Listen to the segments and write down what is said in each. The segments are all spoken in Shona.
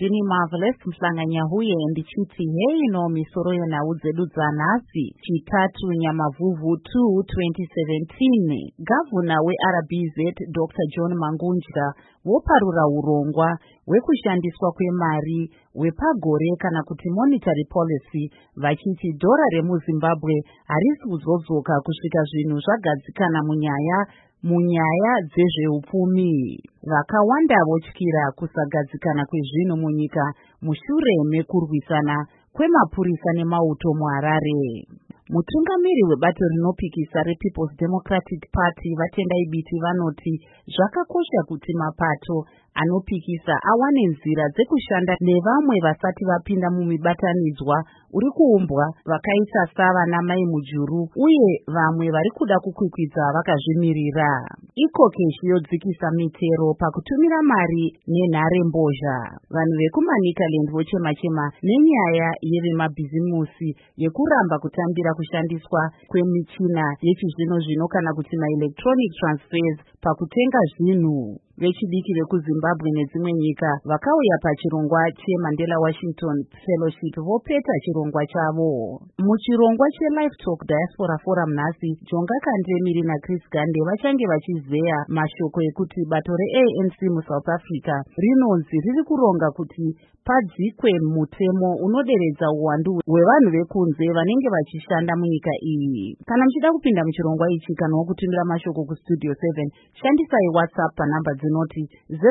ndini Marvelous Mhlanganyahuye ndichiti hei no misoro yenhau dzedu dzanhasi chitatu Nyamavhuvhu 2 2017. Gavana weRBZ Dr. John Mangunja woparura urongwa hwekushandiswa kwemari hwepagore kana kuti monetary policy vachiti dhora remuZimbabwe harisi kuzodzoka kusvika zvinhu zvagadzikana munyaya dzezveupfumi. Vakawanda votyira kusagadzikana kwezvinhu munyika mushure mekurwisana kwemapurisa nemauto muHarare. Mutungamiri webato rinopikisa rePeople's Democratic Party Vatendai Biti vanoti zvakakosha kuti mapato anopikisa awane nzira dzekushanda nevamwe vasati vapinda mumibatanidzwa uri kuumbwa vakaita savana mai mujuru uye vamwe vari kuda kukwikwidza vakazvimirira. Ikokeshi yodzikisa mitero pakutumira mari nenhare mbozha. Vanhu vekuManicaland vochema-chema nenyaya yevemabhizimusi yekuramba kutambira kushandiswa kwemichina yechizvino-zvino kana kuti ma-electronic transfers pakutenga zvinhu. Vechidiki vekuZimbabwe nedzimwe nyika vakauya pachirongwa cheMandela Washington Fellowship vopeta chirongwa chavo. Muchirongwa cheLive Talk Diaspora Forum nhasi, Jonga Kandemiri naChris Gande vachange vachizeya mashoko ekuti bato reANC muSouth Africa rinonzi riri kuronga kuti padzikwe mutemo unoderedza uwandu hwevanhu vekunze vanenge vachishanda munyika iyi. Kana muchida kupinda muchirongwa ichi kana wokutumira mashoko kuStudio 7, shandisai WhatsApp panhamba dzinoti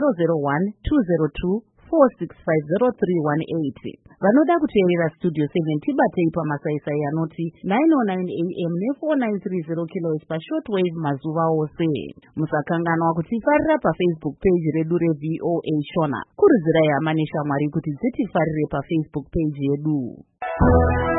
001-202-465-0318. Vanoda kuteerera Studio 7 tibatei pamasaisai anoti 909 AM ne4930 kHz pashortwave mazuva ose. Musakanganwa kutifarira paFacebook page redu reVOA Shona. Kurudzirai hama neshamwari kuti dzitifarire paFacebook page yedu.